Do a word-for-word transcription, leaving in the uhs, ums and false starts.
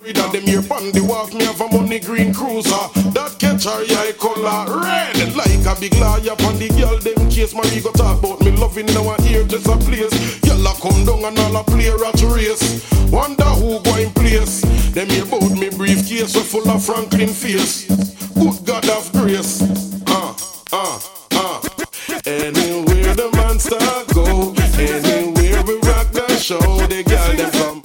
Read that them here pon the wharf, me have a money green cruiser that catch her eye color red like a big liar pon the girl them case. Marie go talk about me loving now and here just a place. Y'all come down and all a play rat race. Wonder who go in place. Them here bout me briefcase so full of Franklin face. Good God of grace. Uh, uh, uh. Anywhere the monster go, anywhere we rock the show, the girl them from.